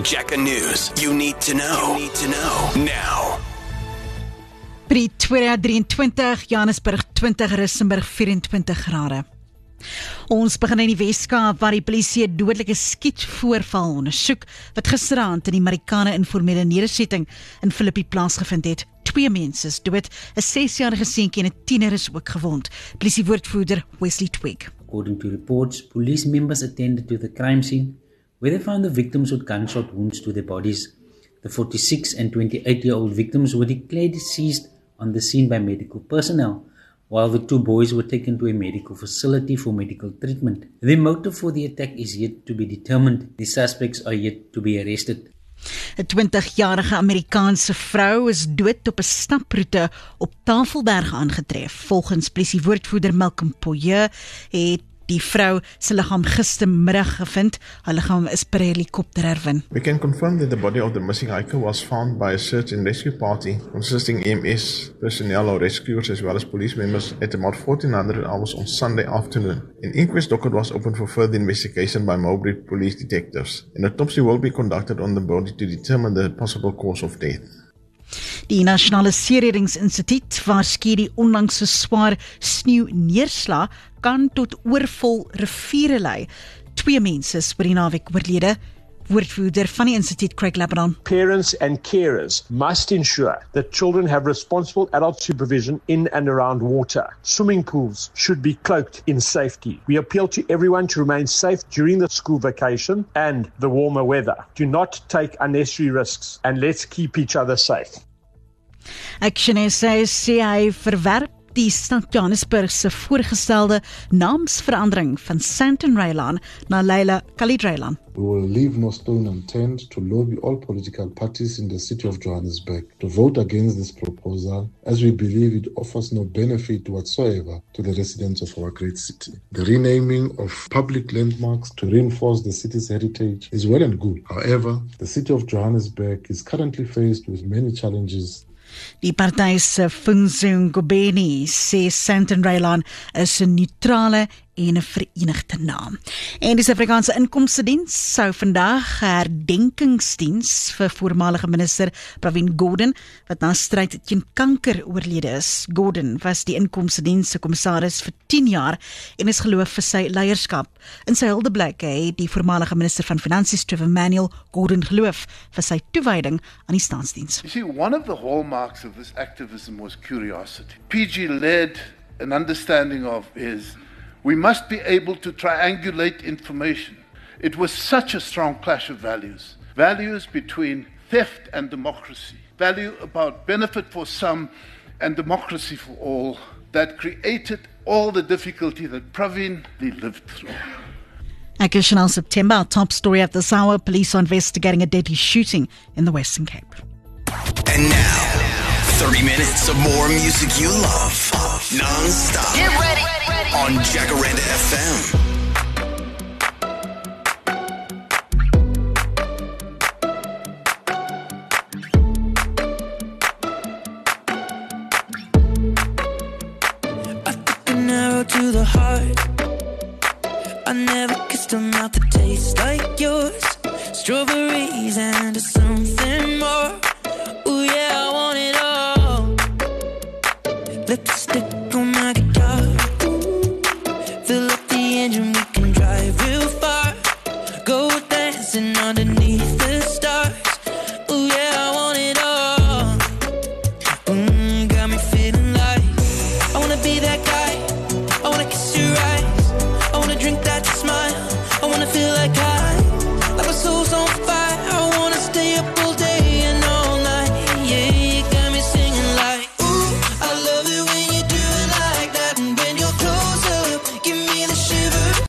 Jacka News. You need to know. Now. Pretoria 23, Johannesburg 20, Rissenburg 24 grade. Ons begin in die Weskaap waar die polisie 'n dodelike skietvoorval ondersoek wat gisteraand in die Marikana informele nedersetting in Philippi plaasgevind het. 2 mense is dood, 'n 6-jarige seentjie en 'n tiener is ook gewond. Polisiewoordvoerder Wesley Twig. According to reports, police members attended to the crime scene where they found the victims with gunshot wounds to their bodies. The 46 and 28-year-old victims were declared deceased on the scene by medical personnel, while the 2 boys were taken to a medical facility for medical treatment. The motive for the attack is yet to be determined. The suspects are yet to be arrested. 'n 20-jarige Amerikaanse vrou is dood op 'n staproete op Tafelberg aangetref. Volgens polisiewoordvoerder Malcolm Poyer het die vrou se liggaam gistermiddag gevind. Haar liggaam is per helikopter herwin. We can confirm that the body of the missing hiker was found by a search and rescue party consisting EMS personnel or rescuers as well as police members at about 1400 hours on Sunday afternoon. An inquest docket was opened for further investigation by Mowbray police detectives. An autopsy will be conducted on the body to determine the possible cause of death. Die Nasionale Seereddingsinstituut waarsku die onlangse swaar sneeuneerslag kan tot oorvol riviere lei. 2 mense is oor die naweek oorlede. Woordvoerder van die instituut, Craig Lebanon. Parents and carers must ensure that children have responsible adult supervision in and around water. Swimming pools should be cloaked in safety. We appeal to everyone to remain safe during the school vacation and the warmer weather. Do not take unnecessary risks and let's keep each other safe. Action SA sê hy verwerp die stad Johannesburg se voorgestelde naamsverandering van Sandton Reylan na Leila Khalid Reylan. We will leave no stone unturned to lobby all political parties in the city of Johannesburg to vote against this proposal, as we believe it offers no benefit whatsoever to the residents of our great city. The renaming of public landmarks to reinforce the city's heritage is well and good. However, the city of Johannesburg is currently faced with many challenges. Die party se Funzung Gobeni sê Sandton Reylan is 'n neutrale en 'n verenigde naam. En die Suid-Afrikaanse Inkomstediens sou vandag 'n herdenkingsdiens vir voormalige minister Pravin Gordhan wat na stryd teen kanker oorlede is. Gordhan was die Inkomstediens se kommissaris vir 10 jaar en is geloof vir sy leierskap. In sy huldeblyk het die voormalige minister van Finansies Trevor Manuel Gordhan geloof vir sy toewyding aan die staatsdiens. You see, one of the hallmarks of this activism was curiosity. PG led an understanding of we must be able to triangulate information. It was such a strong clash of values. Values between theft and democracy. Value about benefit for some and democracy for all that created all the difficulty that Pravin lived through. Occasional September, our top story at this hour, police are investigating a deadly shooting in the Western Cape. And now, 30 minutes of more music you love. Non-stop. Get ready. On Jacaranda FM. I took an arrow to the heart. I never kissed a mouth that tastes like yours. Strawberries and something more. Ooh yeah, I want it all. Lipstick on my guitar. Fill up the engine, we can drive real far. Go dancing underneath